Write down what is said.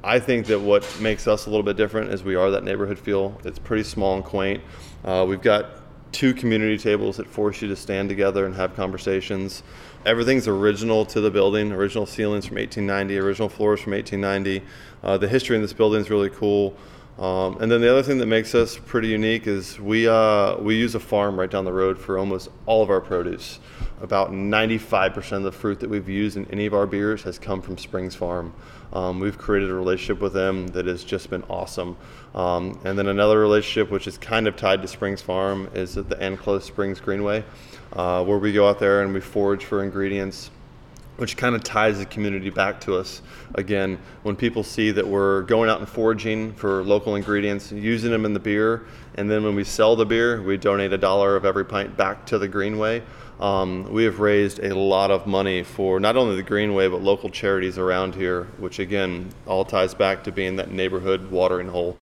I think that what makes us a little bit different is we are that neighborhood feel. It's pretty small and quaint. We've got two community tables that force you to stand together and have conversations. Everything's original to the building, original ceilings from 1890, original floors from 1890. The history in this building is really cool. And then the other thing that makes us pretty unique is we use a farm right down the road for almost all of our produce. About 95% of the fruit that we've used in any of our beers has come from Springs Farm. We've created a relationship with them that has just been awesome. And then another relationship which is kind of tied to Springs Farm is at the Enclosed Springs Greenway, where we go out there and we forage for ingredients, which kind of ties the community back to us. Again, when people see that we're going out and foraging for local ingredients, using them in the beer, and then when we sell the beer, we donate $1 of every pint back to the Greenway. We have raised a lot of money for not only the Greenway, but local charities around here, which again, all ties back to being that neighborhood watering hole.